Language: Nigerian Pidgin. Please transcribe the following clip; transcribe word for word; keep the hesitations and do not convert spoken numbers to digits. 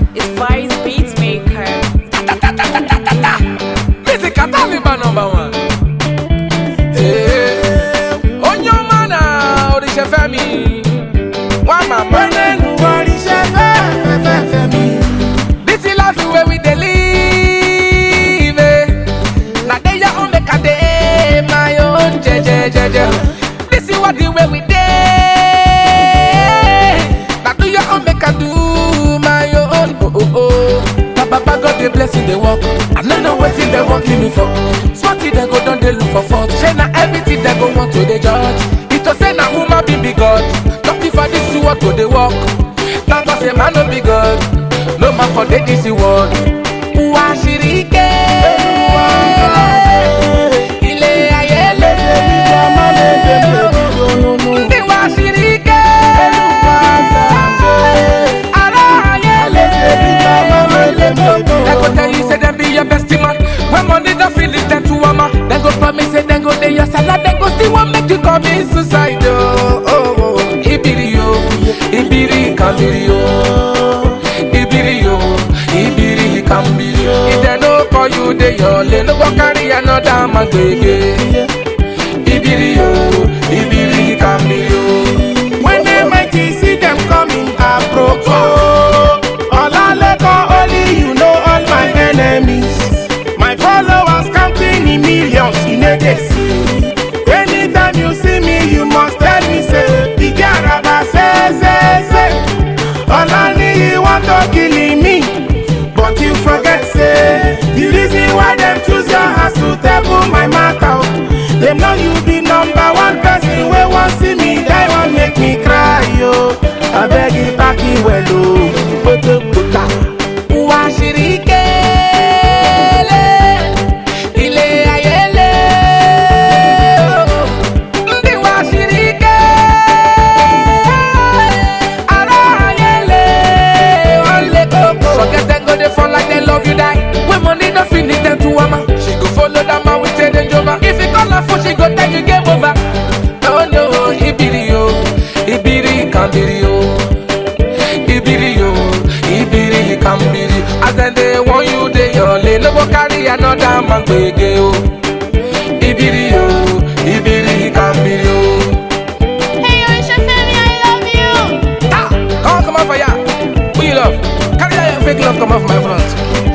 It's Vice Beatmaker. Music Taliban number one. Hey, on your man, Orisha Femi. One man, Orisha Femi. This is life where we dey live. Now they ya on the kade, my own je je je je. This is what the way we dey. Now do your own make I do my own. Oh oh oh. Papa God dey bless you, they walk. I don't know what they want me for. Smarty they go down, they look for fault. Say na everything they go want to the judge. It was say na woman be big God. Not if I this is what to they walk. Now God say man no be God. No man for the this world. Uashirike. Ile ayele. Ndi uashirike. Ara ayele. They go tell you say them be your best man. When money don't feel it, then to a man. Then go promise say then go day your salad. Then go still want make you commit suicide. Oh oh oh. Ibiri yo, ibiri kambiri yo, ibiri yo, ibiri kambiri yo. If they no call you, they your lane no go carry another man gbege. Ibiri yo, ibiri kambiri yo. When they mighty see them coming, approach. Olaleko, only you know all my enemies. My followers counting in millions in a day. Anytime you see me, you must tell me, say, the Garaba, say, say, say. Olani, you want to kill me, but you forget, say, the reason why them choose your house to table my matter. They know you be number one person, where want see me, they want make me cry, yo. I beg you, back you, well, oh. Uashirike. She go follow that man with a danger. If you call her phone, she go tell you game over. Oh no, ibiri yo, ibiri kambiri yo, ibiri yo, ibiri kambiri. As then they want you, they your lane. No go carry another man gbege yo. Ibiri yo, ibiri kambiri yo. Hey, Orisha Femi, I love you. Ah, come on, come on for ya. Who you love? Carry that your fake love, come off my front.